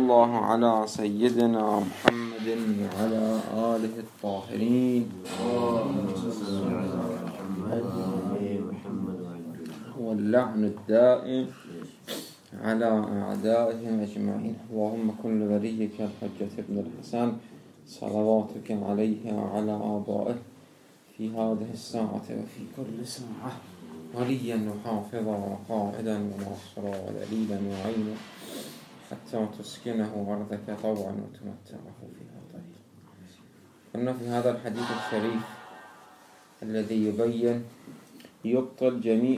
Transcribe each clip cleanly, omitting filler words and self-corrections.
الله على سيدنا محمد وعلى آله الطاهرين واللعن الدائم على أعدائهم أجمعين. اللهم كن لوليك الحجة ابن الحسن صلواتك عليه وعلى آبائه في هذه الساعة وفي كل ساعة وليا وحافظا وقائدا وناصرا ودليلا وعينا حتى تسكنه أرضك طوعا وتمتعه فيها طيب. كنا في هذا الحديث الشريف الذي يبطل جميع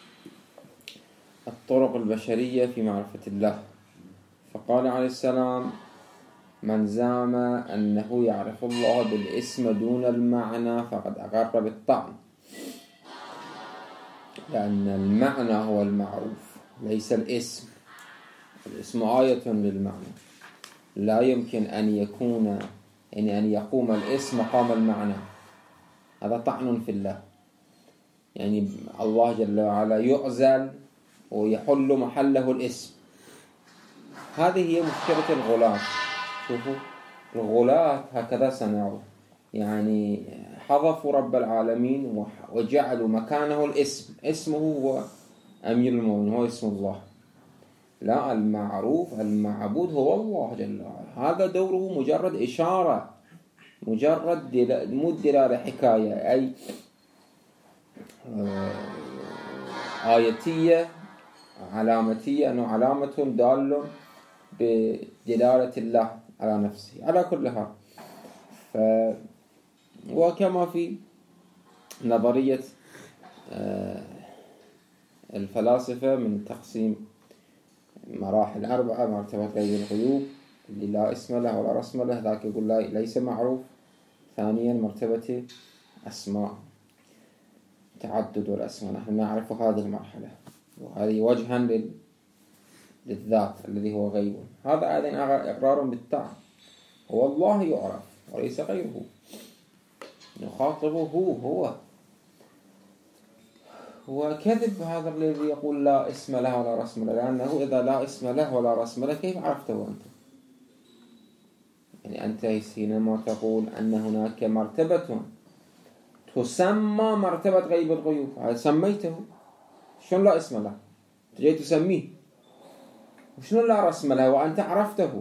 الطرق البشرية في معرفة الله. فقال عليه السلام: من زعم أنه يعرف الله بالاسم دون المعنى فقد أقر بالطعن، لأن المعنى هو المعروف ليس الاسم. الاسم آية للمعنى، لا يمكن أن يقوم الاسم مقام المعنى. هذا طعن في الله. يعني الله جل وعلا يعزل ويحل محله الاسم. هذه هي مشكلة الغلاة. شوفوا الغلاة هكذا صنعوا، يعني حذفوا رب العالمين وجعلوا مكانه الاسم. اسمه هو أمير المؤمنين، هو اسم الله. لا، المعروف المعبود هو الله جل وعلا. هذا دوره مجرد إشارة، مجرد مو دلالة حكاية، أي آيتية علامتية، أنه علامة دال بدلالة الله على نفسه على كل حال. وكما في نظرية الفلاسفة من تقسيم مراحل 4: مرتبة غيب الغيوب اللي لا اسم له ولا رسم له، ذاك يقول ليس معروف. ثانيا مرتبة أسماء، تعدد الأسماء، نحن نعرف هذه المرحلة، وهذه وجها للذات الذي هو غيب. هذا أيضا إقرار بالطعن. هو الله يعرف وليس غيره، نخاطبه هو كذب هذا الذي يقول لا اسم له ولا رسم له، لأنه إذا لا اسم له ولا رسم له كيف عرفته أنت؟ يعني أنت حينما تقول أن هناك مرتبة تسمى مرتبة غيب الغيوب، هذا سميته، شلون لا اسم له؟ تجي تسميه، وشلون لا رسم له وأنت عرفته؟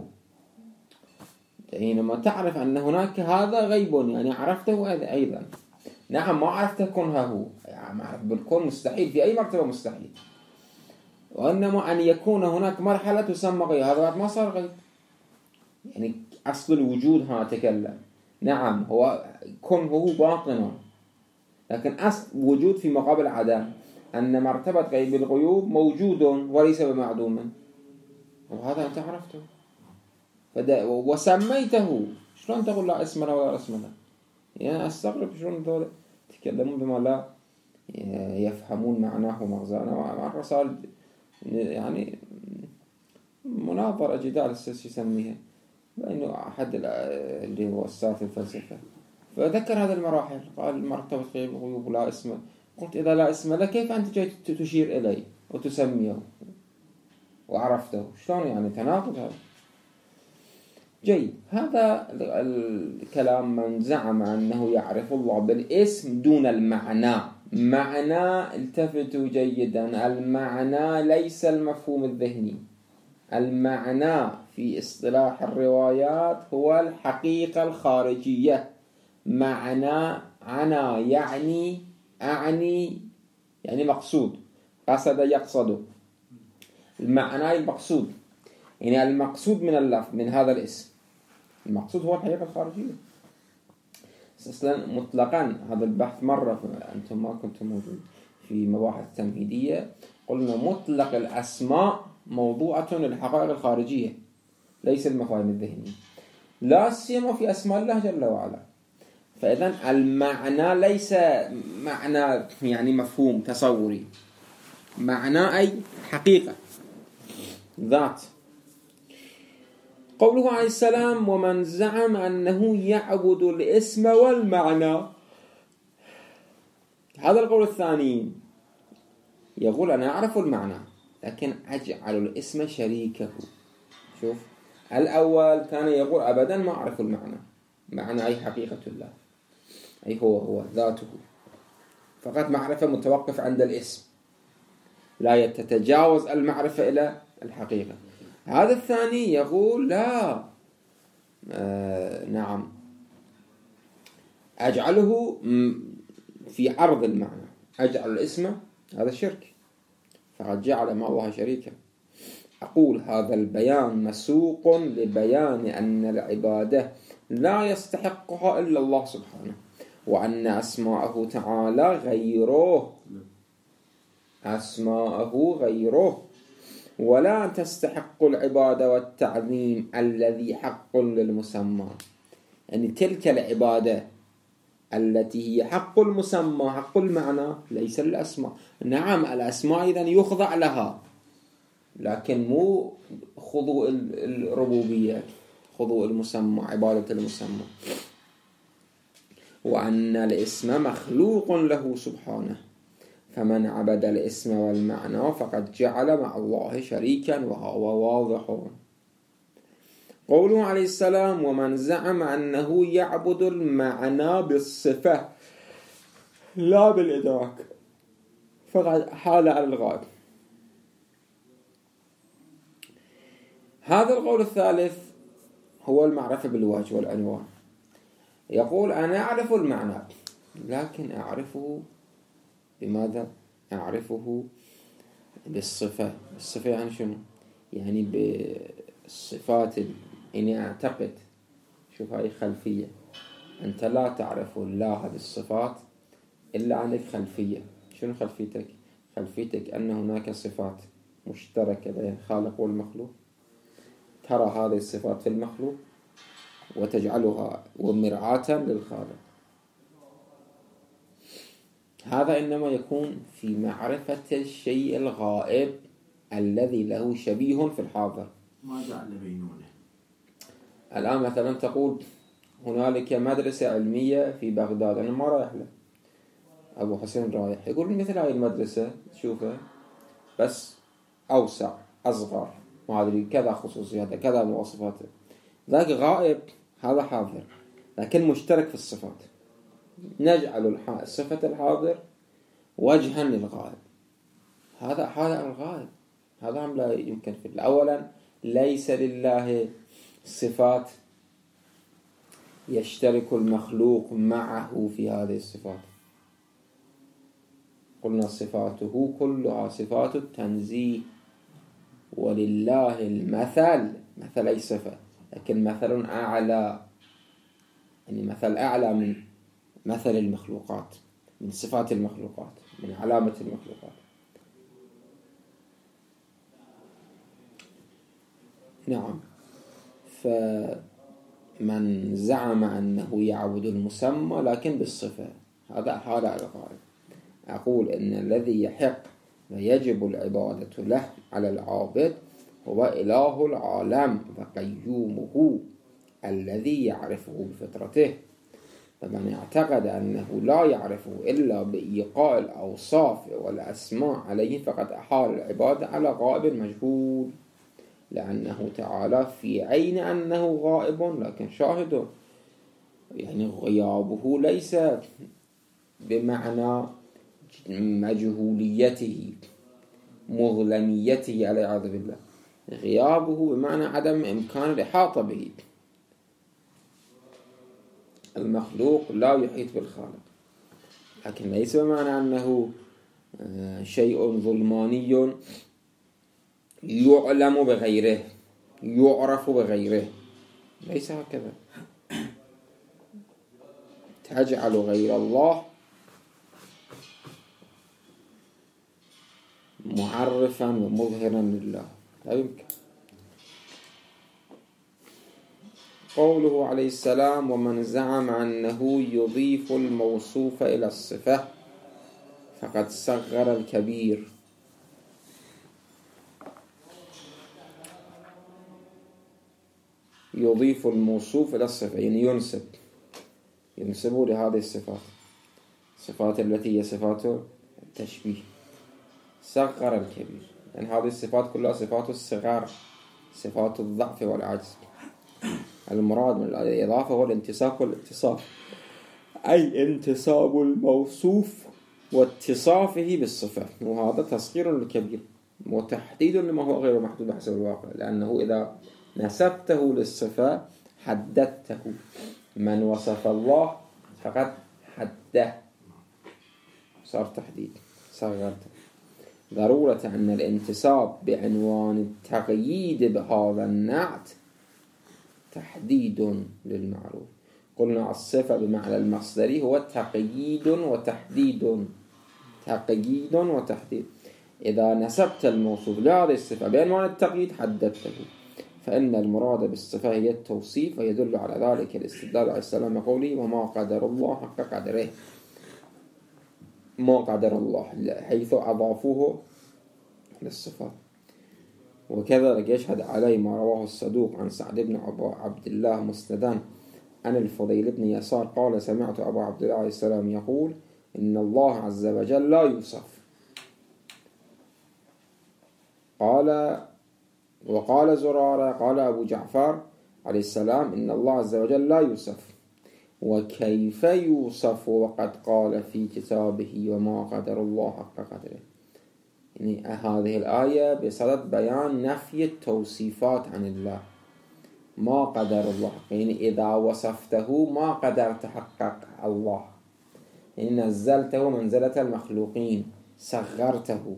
حينما تعرف أن هناك هذا غيب، يعني عرفته أيضا. نعم، ما عرفته كنها هو، يعني معرف بالكون مستحيل، في أي مرتبة مستحيل. وإنما أن يكون هناك مرحلة تسمى غيب، هذا ما صار غيب. يعني أصل الوجود ها تكلم. نعم، هو كن هو باطنا، لكن أصل وجود في مقابل عدم، أن مرتبة غيب الغيوب موجود وليس بمعدوم، وهذا أنت عرفته وسميته. شلون تقول لا اسم له ولا رسم له؟ يعني أستغرب شلون دول يتكلمون بما لا يفهمون معناه ومغزاه. مع الرسائل يعني مناظرة جدال يسميها، لأنه أحد اللي هو أستاذ الفلسفة فذكر هذه المراحل، قال مرتبة غيب الغيوب لا اسم. قلت إذا لا اسم له كيف أنت جاي تشير إليه وتسميه وعرفته؟ شلون يعني تناقض هذا؟ جيد. هذا الكلام من زعم أنه يعرف الله بالاسم دون المعنى. معنى، التفتوا جيدا، المعنى ليس المفهوم الذهني. المعنى في اصطلاح الروايات هو الحقيقة الخارجية. معنى عنا يعني أعني، يعني مقصود، قصد يقصد. المعنى المقصود، يعني المقصود من اللفظ، من هذا الاسم. المقصود هو الحقيقة الخارجية. أصلا مطلقا هذا البحث مرة أنتم ما كنتم موجود في مباحث تمهيدية، قلنا مطلق الأسماء موضوعة للحقائق الخارجية ليس المفاهيم الذهنية، لا سيما في أسماء الله جل وعلا. فإذن المعنى ليس معنى يعني مفهوم تصوري، معنى أي حقيقة ذات. قوله عليه السلام: ومن زعم أنه يعبد الاسم والمعنى. هذا القول الثاني يقول أنا أعرف المعنى لكن أجعل الاسم شريكه. شوف، الأول كان يقول أبدا ما أعرف المعنى، معنى أي حقيقة الله، أي هو ذاته، فقط معرفة متوقف عند الاسم، لا تتجاوز المعرفة إلى الحقيقة. هذا الثاني يقول لا، نعم، أجعله في عرض المعنى، أجعل الاسم، هذا شرك، فقد جعل مع الله شريكا. أقول هذا البيان مسوق لبيان أن العبادة لا يستحقها إلا الله سبحانه، وأن أسماءه تعالى غيره، ولا تستحق العبادة والتعظيم الذي حق للمسمى. يعني تلك العبادة التي هي حق المسمى، حق المعنى، ليس الأسماء. نعم الأسماء إذن يخضع لها، لكن مو خضوع الربوبية، خضوع المسمى، عبادة المسمى. وأن الاسم مخلوق له سبحانه، فمن عبد الاسم والمعنى فقد جعل مع الله شريكا، وهو واضح. قوله عليه السلام ومن زعم أنه يعبد المعنى بالصفة لا بالإدراك فقد حال على الغائب. هذا القول الثالث هو المعرفة بالوجه والعنوان. يقول أنا أعرف المعنى، لكن أعرفه بماذا؟ أعرفه بالصفة. الصفة يعني شنو؟ يعني بالصفات. إني أعتقد، شوف هاي خلفية، أنت لا تعرف الله بالصفات إلا عندك خلفية. شنو خلفيتك؟ خلفيتك أن هناك صفات مشتركة بين الخالق والمخلوق، ترى هذه الصفات في المخلوق وتجعلها مرآة للخالق. هذا إنما يكون في معرفة الشيء الغائب الذي له شبيه في الحاضر. ما جعل بينونه. الآن مثلا تقول هنالك مدرسة علمية في بغداد، أنا ما رايح له، أبو حسين رايح، يقول مثل هاي المدرسة تشوفها بس أوسع، أصغر، ما أدري كذا خصوصياتها، كذا مواصفاتها. ذاك غائب، هذا حاضر، لكن مشترك في الصفات. نجعل صفة الحاضر وجها للغائب. هذا الغائب، هذا لا يمكن في أولا ليس لله صفات يشترك المخلوق معه في هذه الصفات. قلنا صفاته كلها صفات التنزيه، ولله المثل، مثل أي صفة، لكن مثل أعلى، يعني مثل أعلى من مثل المخلوقات، من صفات المخلوقات، من علامة المخلوقات. نعم، فمن زعم أنه يعبد المسمى لكن بالصفة، هذا حال على الغائب. أقول إن الذي يحق ويجب العبادة له على العابد هو إله العالم وقيومه الذي يعرفه بفطرته. فمن اعتقد أنه لا يعرفه إلا بإيقاع الأوصاف والأسماء عليه فقد أحال العبادة على غائب مجهول، لأنه تعالى في عين أنه غائب لكن شاهد. يعني غيابه ليس بمعنى مجهوليته، مظلميته والعياذ بالله، غيابه بمعنى عدم إمكان الإحاطة به. المخلوق لا يحيط بالخالق، لكن ليس بمعنى أنه شيء ظلماني يعلم بغيره، يعرف بغيره، ليس هكذا. تجعل غير الله معرفا ومظهرا لله، لا يمكن. قوله عليه السلام ومن زعم أنه يضيف الموصوف إلى الصفة فقد صغر الكبير. يضيف الموصوف إلى الصفة يعني ينسبه لهذه الصفات، الصفات التي هي صفات التشبيه. صغر الكبير، يعني هذه الصفات كلها صفات الصغار، صفات الضعف والعجز. المراد من الإضافة هو الانتصاب والاتصاف، أي انتصاب الموصوف واتصافه بالصفة، وهذا تصغير للكبير وتحديد لما هو غير محدود بحسب الواقع، لأنه إذا نسبته للصفة حددته. من وصف الله فقد حده، صار تحديد، صغرته. ضرورة أن الانتصاب بعنوان التقييد بهذا النعت تحديد للمعروف. قلنا الصفة بمعنى المصدري هو تقييد وتحديد، تقييد وتحديد. إذا نسبت الموصوف لهذه الصفة بعنوان التقييد حددته، فإن المراد بالصفة هي التوصيف، ويدل على ذلك الاستدلال عليه السلام قوله وما قدر الله حق قدره. ما قدر الله حيث أضافوه للصفات. وكذلك يشهد عليه ما رواه الصدوق عن سعد بن عبد الله مسندا عن الفضيل بن يسار قال سمعت أبا عبد الله عليه السلام يقول إن الله عز وجل لا يوصف. وقال زرارة قال أبو جعفر عليه السلام إن الله عز وجل لا يوصف، وكيف يوصف وقد قال في كتابه وما قدر الله حق قدره. يعني هذه الآية بصدد بيان نفي التوصيفات عن الله. ما قدر الله، يعني إذا وصفته ما قدر تحقق الله، يعني نزلته منزلة المخلوقين، صغرته،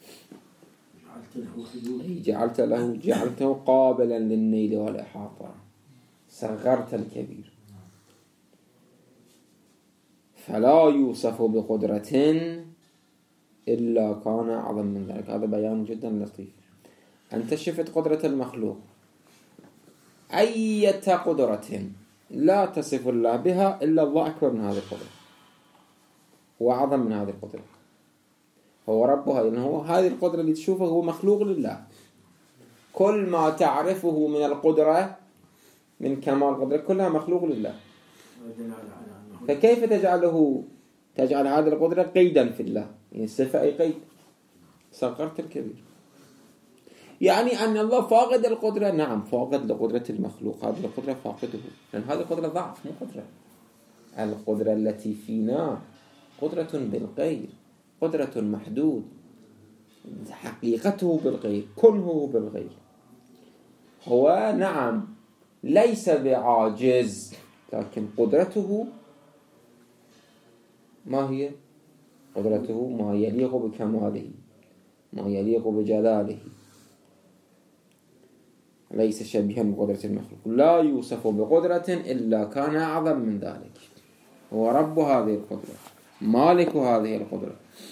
جعلته قابلا للنيل والإحاطة، صغرت الكبير. فلا يوصف بقدرة إلا كان أعظم من ذلك. هذا بيان جدا لطيف. أنت شفت قدرة المخلوق، أي قدرة لا تصف الله بها إلا الله أكبر من هذه القدرة وأعظم من هذه القدرة، هو ربها. لأنه هو هذه القدرة اللي تشوفه هو مخلوق لله. كل ما تعرفه من القدرة من كمال القدرة كلها مخلوق لله، فكيف تجعل هذه القدرة قيدا في الله؟ يعني الصفة أي قيد، صغرت الكبير. يعني أن الله فاقد القدرة، نعم فاقد لقدرة المخلوق، هذه القدرة فاقده، لأن هذه القدرة ضعف مو قدرة. القدرة التي فينا قدرة بالغير، قدرة محدود، حقيقته بالغير، كنه بالغير. هو نعم ليس بعاجز، لكن قدرته ما هي؟ قدرته ما يليق بكماله، ما يليق بجلاله، ليس شبيها بقدرة المخلوق. لا يوصف بقدرة إلا كان أعظم من ذلك. هو رب هذه القدرة، مالك هذه القدرة.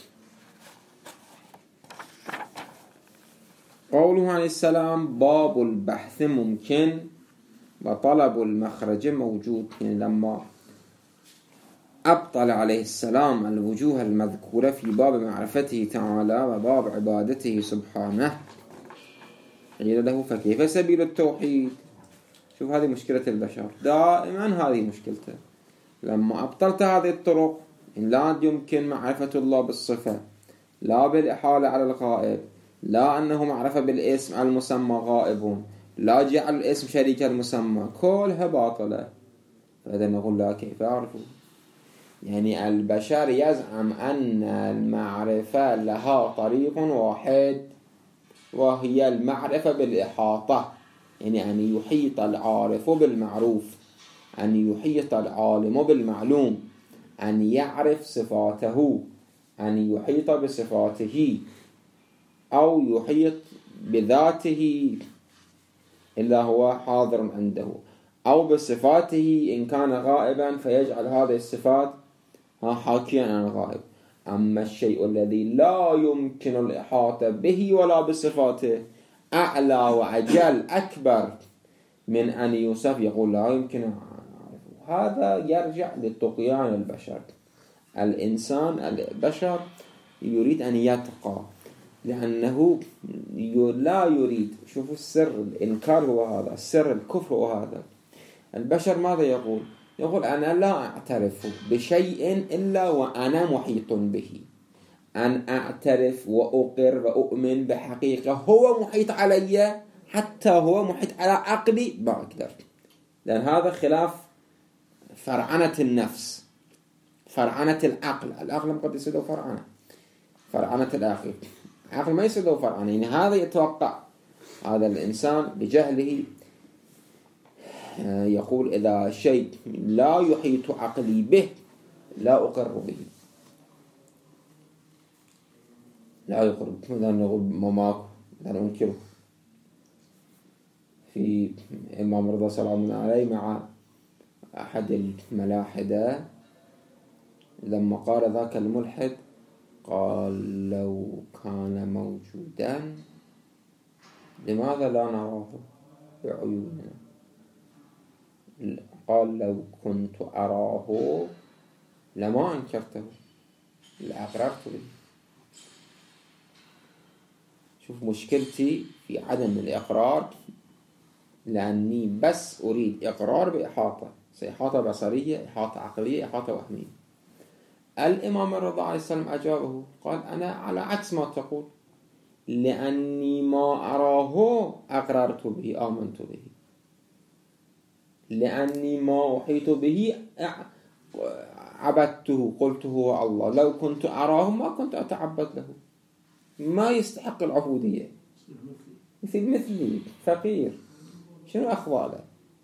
قوله عليه السلام باب البحث ممكن وطلب المخرج موجود. يعني لما أبطل عليه السلام الوجوه المذكورة في باب معرفته تعالى وباب عبادته سبحانه، قيل له فكيف سبيل التوحيد؟ شوف هذه مشكلة البشر، دائما هذه مشكلته. لما أبطلت هذه الطرق لا يمكن معرفة الله بالصفة، لا بالإحالة على الغائب، لا أنه معرفة بالاسم المسمى غائب، لا جعل الاسم شريك المسمى، كلها باطلة. فإذا نقول لا كيف أعرفه؟ يعني البشر يزعم أن المعرفة لها طريق واحد، وهي المعرفة بالإحاطة، يعني أن يحيط العارف بالمعروف، أن يحيط العالم بالمعلوم، أن يعرف صفاته، أن يحيط بصفاته، أو يحيط بذاته إلا هو حاضر عنده، أو بصفاته إن كان غائبا فيجعل هذه الصفات حاكيا عن الغائب. أما الشيء الذي لا يمكن الإحاطة به ولا بصفاته أعلى وأجل أكبر من أن يوصف، يقول لا يمكن أن أعرفه. هذا يرجع لطغيان البشر. البشر يريد أن يتقى، لأنه لا يريد. شوفوا السر الإنكار هو هذا، السر الكفر هو هذا. البشر ماذا يقول؟ يقول أنا لا أعترف بشيء إلا وأنا محيط به. أن أعترف وأقر وأؤمن بحقيقة هو محيط علي حتى هو محيط على عقلي ما أقدر، لأن هذا خلاف فرعنة النفس، فرعنة العقل. العقل قد يصير فرعنة العقل، العقل ما يصير فرعنة. يعني هذا يتوقع هذا الإنسان بجهله يقول إذا شيء لا يحيط عقلي به لا أقر به، لا يقر به، مثلا نقول مماكو، مثلا أنكره. في إمام رضا سلام الله عليه مع أحد الملاحدة لما قال ذاك الملحد، قال لو كان موجودا لماذا لا نراه بعيوننا؟ قال لو كنت أراه لما أنكرته لأقررت به. شوف مشكلتي في عدم الإقرار، لأني بس أريد إقرار بإحاطة، إحاطة بصرية، إحاطة عقلية، إحاطة وهمية. الإمام الرضا عليه السلام أجابه قال أنا على عكس ما تقول، لأني ما أراه أقررت به، آمنت به، لأني ما أحيط به عبدته، قلت هو الله. لو كنت أراه ما كنت أتعبد له، ما يستحق العبودية، مثلي فقير، شنو أخواله؟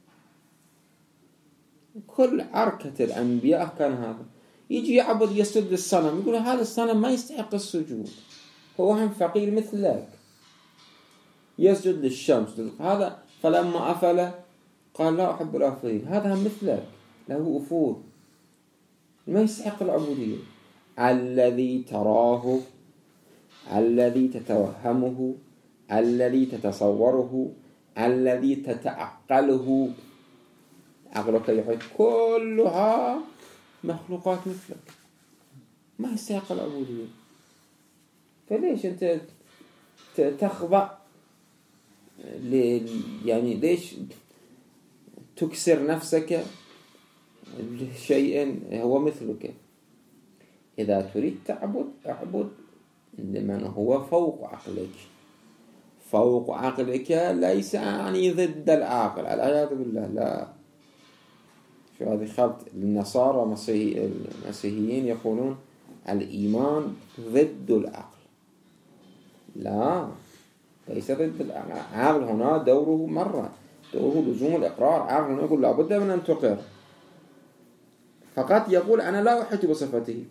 كل عركة الأنبياء كان هذا، يجي يعبد يسجد للصنم، يقول هذا الصنم ما يستحق السجود، هو هم فقير مثلك. يسجد للشمس، هذا فلما أفل قال لا أحب الآفلين، هذا هم مثلك له أفول، ما يستحق العبودية. الذي تراه، الذي تتوهمه، الذي تتصوره، الذي تتعقله، عقلك يحيط، كلها مخلوقات مثلك، ما يستحق العبودية. فليش أنت تخضع يعني ليش تكسر نفسك لشيء هو مثلك؟ إذا تريد تعبد اعبد لمن هو فوق عقلك. فوق عقلك ليس يعني ضد العقل، العياذ بالله، لا. شو هذه خلط. النصارى المسيحيين يقولون الإيمان ضد العقل، لا، ليس ضد العقل. العقل هنا دوره دوره لزوم الإقرار. عقل هنا يقول لابد من أن تقر، فقط يقول أنا لا أحيط بصفته.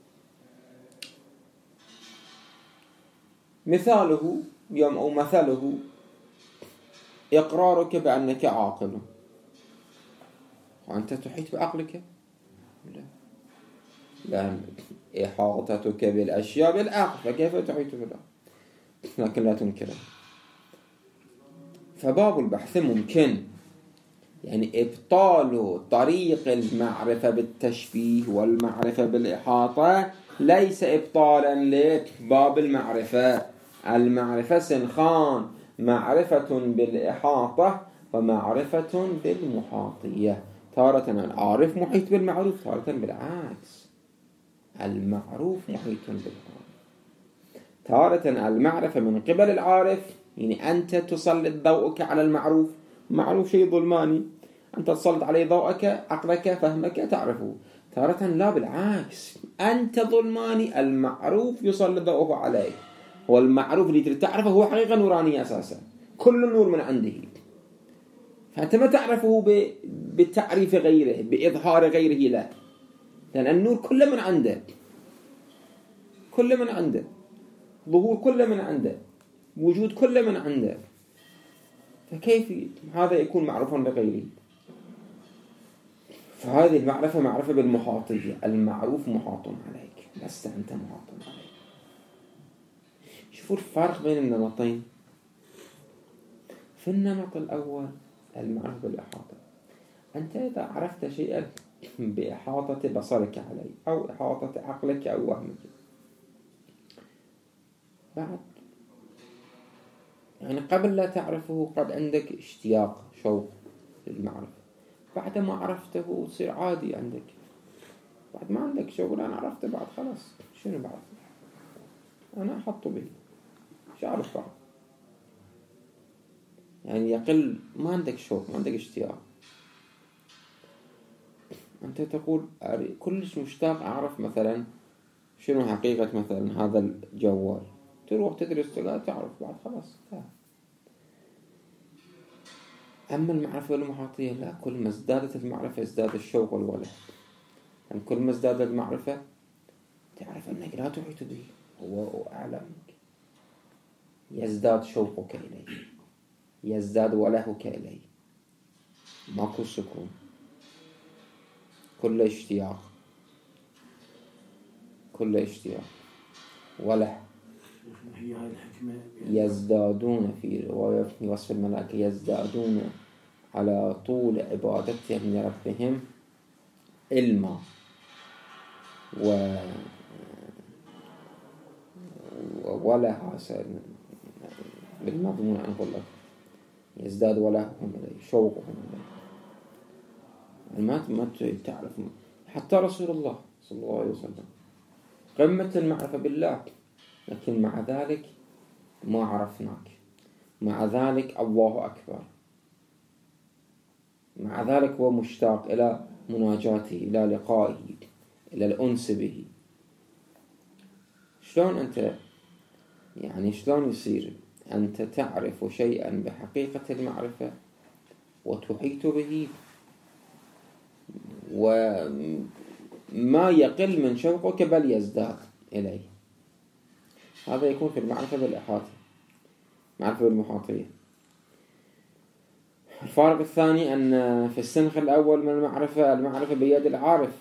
مثاله أو مثله إقرارك بأنك عاقل، وأنت تحيط بعقلك؟ لا، لأن إحاطتك بالأشياء بالعقل، فكيف تحيط بالعقل؟ لكن لا تنكره. فباب البحث ممكن، يعني إبطال طريق المعرفة بالتشبيه والمعرفة بالإحاطة ليس إبطالا لباب المعرفة. المعرفة سنخان، معرفة بالإحاطة ومعرفة بالمحاطية. تارة العارف محيط بالمعروف، تارة بالعكس، المعروف محيط بالعارف. تارة المعرفة من قبل العارف، يعني أنت تسلط ضوءك على المعروف، معروف شيء ظلماني، أنت تسلط عليه ضوءك، عقلك، فهمك، تعرفه. تارة لا، بالعكس، أنت ظلماني، المعروف يسلط ضوءه عليك. هو المعروف اللي تعرفه هو حقيقة نورانية أساسا، كل النور من عنده، فأنت ما تعرفه بتعريف غيره، بإظهار غيره، لا، لأن النور كله من عنده، كله من عنده، ظهور كله من عنده، وجود كله من عنده، فكيف هذا يكون معروفا لغيره؟ فهذه المعرفة معرفة بالمحاطية، المعروف محاط عليك، لست أنت محاط عليك. شوفوا الفرق بين النمطين. في النمط الأول المعرفة بالإحاطة، أنت إذا عرفت شيئا بإحاطة بصرك عليه أو إحاطة عقلك أو وهمك، بعد يعني قبل لا تعرفه قد عندك اشتياق، شوق للمعرفة. بعد ما عرفته تصير عادي عندك، بعد ما عندك شوق، أنا عرفته بعد خلاص، شنو بعد أنا أحط به، مش أعرف بعد. يعني يقل، ما عندك شوق، ما عندك اشتياق. أنت تقول كلش مشتاق أعرف مثلا شنو حقيقة مثلا هذا الجوال، تروح تدرس تقعد تعرف بعد خلاص انتهى. أما المعرفة المحاطية لا، كل ما ازدادت المعرفة ازداد الشوق والوله. يعني كل ما ازدادت المعرفة تعرف أنك لا تحيط به، هو أعلى منك، يزداد شوقك إليه، يزداد ولهك إليه، ماكو سكون، كل اشتياق، كل اشتياق وله. هي هاي الحكمة يزدادون في رواية في وصف الملائكة، يزدادون على طول عبادتهم لربهم علما وله بالمضمون أن أقول لك يزداد ولههم إليه، شوقهم إليه. ما تعرف حتى رسول الله صلى الله عليه وسلم قمة المعرفة بالله، لكن مع ذلك ما عرفناك، مع ذلك الله أكبر، مع ذلك هو مشتاق إلى مناجاته، إلى لقائه، إلى الأنس به. شلون أنت يعني شلون يصير أنت تعرف شيئا بحقيقة المعرفة وتحيط به وما يقل من شوقك بل يزداد إليه؟ هذا يكون في المعرفة بالإحاطة، معرفة بالمحاطية. الفارق الثاني أن في السنخ الأول من المعرفة بيد العارف،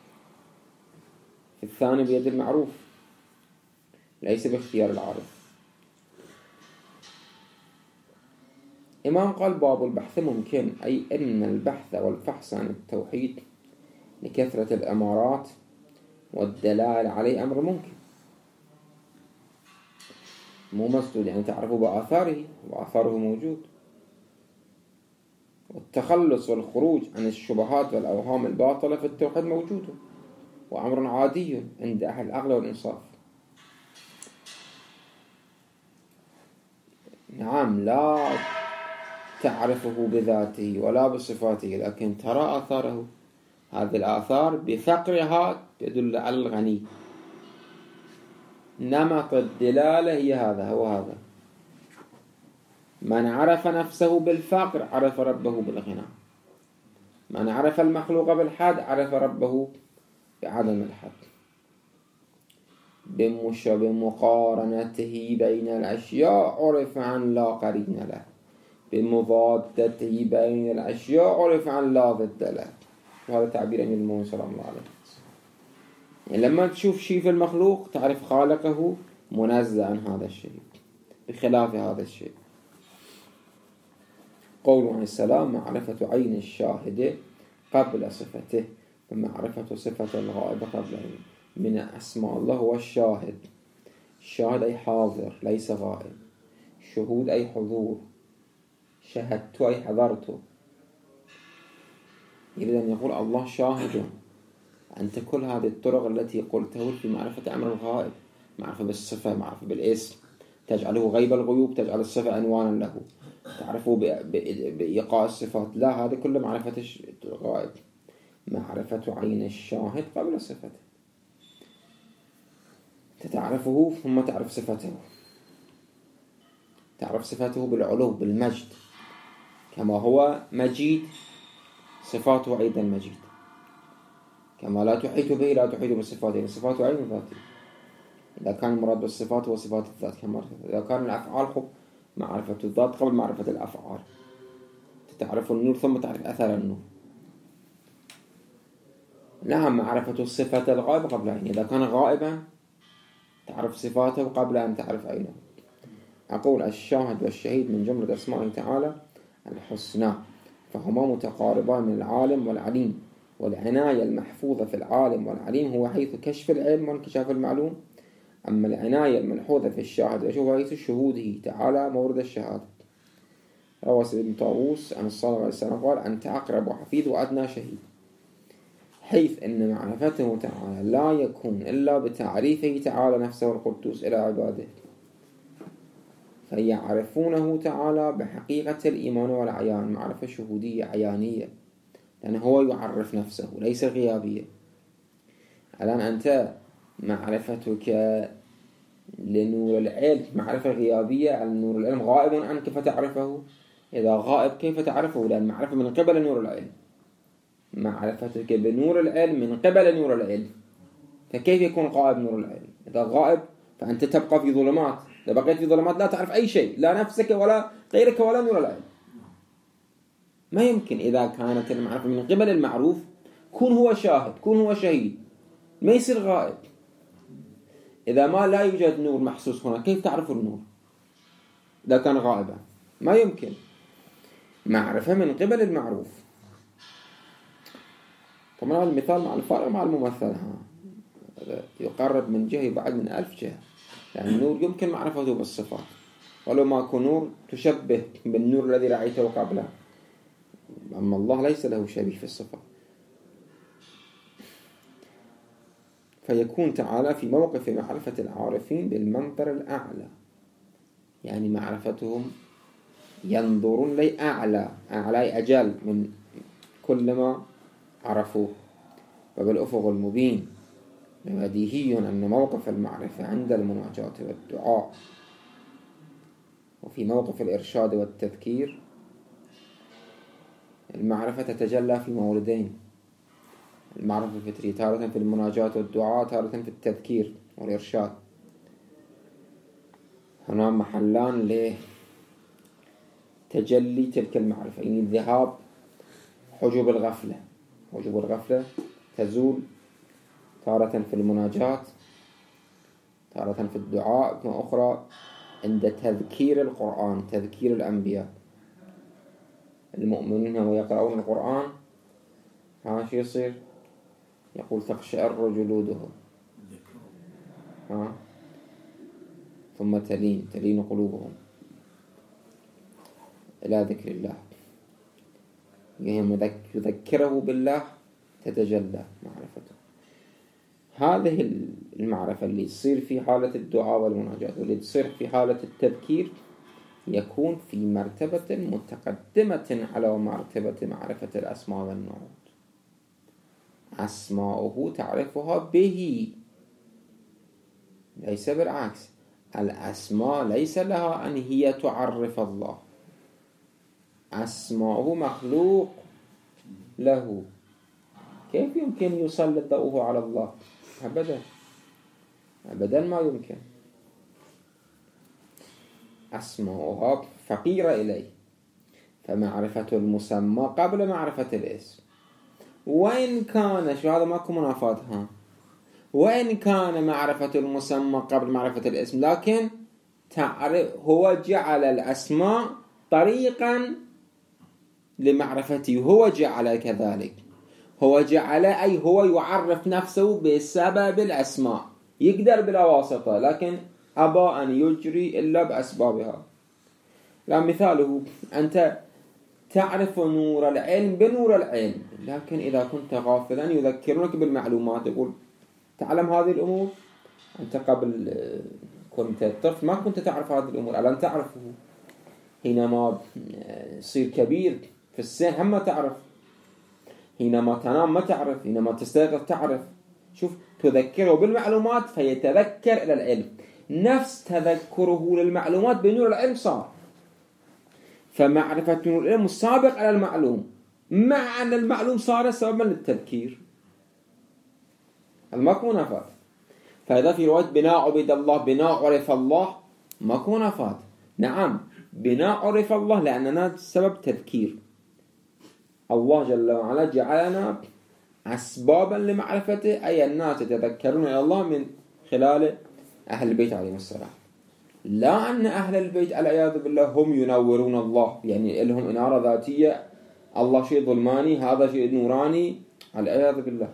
في الثاني بيد المعروف، ليس باختيار العارف. إمام قال باب البحث ممكن، أي أن البحث والفحص عن التوحيد لكثرة الأمارات والدلائل عليه أمر ممكن، مو مسدود، يعني تعرفه بآثاره، وآثاره موجود. والتخلص والخروج عن الشبهات والأوهام الباطلة في التوحيد موجود، وأمر عادي عند أهل العقل والإنصاف. نعم لا تعرفه بذاته ولا بصفاته، لكن ترى آثاره. هذه الآثار بفقرها تدل على الغني، نمط الدلالة هي هذا، هو هذا. من عرف نفسه بالفقر عرف ربه بالغنى، من عرف المخلوق بالحد عرف ربه بعدم الحد. بمقارنته بين الأشياء عرف عن لا قرين له، بمضادته بين الأشياء عرف عن لا ضد له. وهذا تعبير أمير المؤمنين صلى الله عليه وسلم. يعني لما تشوف شيء في المخلوق تعرف خالقه منزه عن هذا الشيء بخلاف هذا الشيء. قوله عن السلام معرفة عين الشاهد قبل صفته، ومعرفة صفة الغائب قبل عينه. من أسماء الله هو الشاهد. الشاهد أي حاضر ليس غائب، شهود أي حضور، شهدت أي حضرت. يريد أن يقول الله شاهد. أنت كل هذه الطرق التي قلتها في معرفة أمر الغائب، معرفة بالصفة، معرفة بالاسم، تجعله غيب الغيوب، تجعل الصفة عنوانا له، تعرفه بإيقاع الصفات، لا، هذا كله معرفة الغائب. معرفة عين الشاهد قبل صفته، تعرفه ثم تعرف صفته، تعرف صفته بالعلو بالمجد، كما هو مجيد صفاته أيضا مجيد، كما لا تحيط به لا تحيط بصفاته، صفاته عين ذاته. إذا كان المراد بالصفات هو صفات الذات كما إذا كان الأفعال خب معرفة الذات قبل معرفة الأفعال. تعرف النور ثم تعرف أثر النور. نعم معرفة الصفة الغائب قبل عينه، إذا كان غائبا تعرف صفاته قبل أن تعرف عينه. أقول الشاهد والشهيد من جملة أسمائه تعالى الحسنى، فهما متقاربان من العالم والعليم. والعناية المحفوظة في العالم والعليم هو حيث كشف العلم وانكشاف المعلوم، أما العناية الملحوظة في الشاهد هو حيث شهوده تعالى مورد الشهادة. روى سيد بن طاووس عن الصادق عليه السلام قال: أنت أقرب وحفيظ وأدنى شهيد، حيث أن معرفته تعالى لا يكون إلا بتعريفه تعالى نفسه القدوس إلى عباده، فيعرفونه تعالى بحقيقة الإيمان والعيان، معرفة شهودية عيانية، لأنه هو يعرف نفسه ليس غيابية. الآن أنت معرفتك لنور العلم معرفة غيابية، على نور العلم غائب عنك فتعرفه. إذا غائب كيف تعرفه؟ لأن معرفة من قبل نور العلم، معرفتك بنور العلم من قبل نور العلم، فكيف يكون غائب نور العلم؟ إذا غائب فأنت تبقى في ظلمات، إذا بقيت في ظلمات لا تعرف أي شيء، لا نفسك ولا غيرك ولا نور العلم. ما يمكن. إذا كانت المعرفة من قبل المعروف كون هو شاهد، كون هو شهيد، ما يصير غائب. إذا ما لا يوجد نور محسوس هنا كيف تعرف النور إذا كان غائبا؟ ما يمكن. معرفة من قبل المعروف. طبعا المثال مع الفارق مع الممثل يقرب من جهة يبعد من 1000 جهة، لأن النور يمكن معرفته بالصفات، ولو ما كان نور تشبه بالنور الذي رأيته قبله، أما الله ليس له شبيه في الصفات. فيكون تعالى في موقف معرفة العارفين بالمنظر الأعلى، يعني معرفتهم ينظرون لي أعلى أجل من كل ما عرفوه. وبالأفق المبين بديهي أن موقف المعرفة عند المناجاة والدعاء وفي موقف الإرشاد والتذكير المعرفة تتجلى في موردين: المعرفة الفطرية تارة في المناجاة والدعاء، تارة في التذكير والإرشاد. هنا محلان لتجلي تلك المعرفة، يعني الذهاب حجب الغفلة. حجب الغفلة تزول تارة في المناجاة، تارة في الدعاء، وأخرى عند تذكير القرآن، تذكير الأنبياء. المؤمنين ويقرؤون القرآن شو يصير؟ يقول تقشعر جلودهم، ثم تلين قلوبهم إلى ذكر الله. يذكره بالله تتجلى معرفته. هذه المعرفة اللي تصير في حالة الدعاء والمناجاة واللي تصير في حالة التذكير يكون في مرتبة متقدمة على مرتبة معرفة الأسماء والنعوت. أسماؤه تعرفها به، ليس بالعكس. الأسماء ليس لها أن هي تعرف الله، أسماؤه مخلوق له، كيف يمكن يسلط ضوءه على الله؟ أبدا ما يمكن. أسماؤها فقيرة إليه، فمعرفة المسمى قبل معرفة الاسم. وإن كان هذا ماكو منافاتها، وإن كان معرفة المسمى قبل معرفة الاسم، لكن هو جعل الأسماء طريقا لمعرفته، هو جعل كذلك، هو جعل أي هو يعرف نفسه بسبب الأسماء، يقدر بلا واسطة، لكن أبى أن يجري إلا بأسبابها. لا مثاله أنت تعرف نور العلم بنور العلم، لكن إذا كنت غافلا يذكرونك بالمعلومات، يقول تعلم هذه الأمور. أنت قبل كنت طفل ما كنت تعرف هذه الأمور، الآن تعرفه. حينما تصير كبير في السن هم تعرف، حينما تنام ما تعرف، حينما تستيقظ تعرف. شوف، تذكره بالمعلومات فيتذكر إلى العلم، نفس تذكره للمعلومات بنور العلم صار. فمعرفة نور العلم السابق على المعلوم، مع أن المعلوم صار سببا للتذكير. الماكو منافات. فإذا في رواية بناء عبد الله بناء عرف الله، ماكو منافات. نعم بناء عرف الله لأننا سبب تذكير. الله جل وعلا جعلنا أسبابا لمعرفته، أي الناس يتذكرون إلى الله من خلال أهل البيت عليهم السلام. لا أن أهل البيت العياذ بالله هم ينورون الله، يعني لهم إنارة ذاتية، الله شيء ظلماني هذا شيء نوراني، العياذ بالله.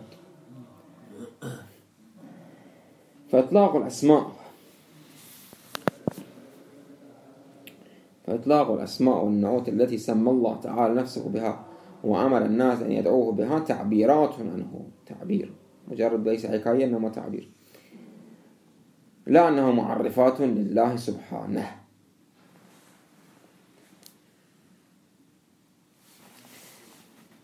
فإطلاق الأسماء والنعوت التي سمى الله تعالى نفسه بها وأمر الناس أن يدعوه بها تعبيرات عنه، تعبير مجرد ليس حكاية إنما تعبير، لا أنه معرفات لله سبحانه.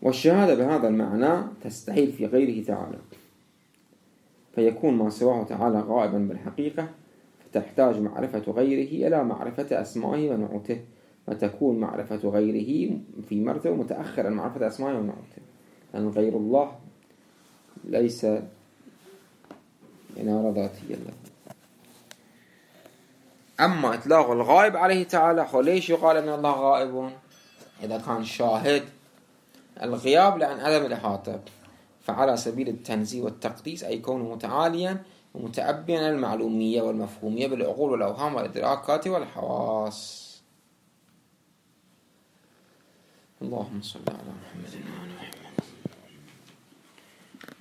والشهادة بهذا المعنى تستحيل في غيره تعالى، فيكون ما سواه تعالى غائبا بالحقيقة، فتحتاج معرفة غيره إلى معرفة أسمائه ونعوته، فتكون معرفة غيره في مرتبة متأخرا عن معرفة أسمائه ونعوته، لأن غير الله ليس إنارة ذاتية له. أما إطلاق الغائب عليه تعالى، ليش يقال أن الله غائب؟ إذا كان شاهد الغياب لعن عدم الإحاطة، فعلى سبيل التنزيه والتقديس، أي كونه متعاليا ومتأبيا المعلومية والمفهومية بالعقول والأوهام والإدراكات والحواس. اللهم صل على محمد.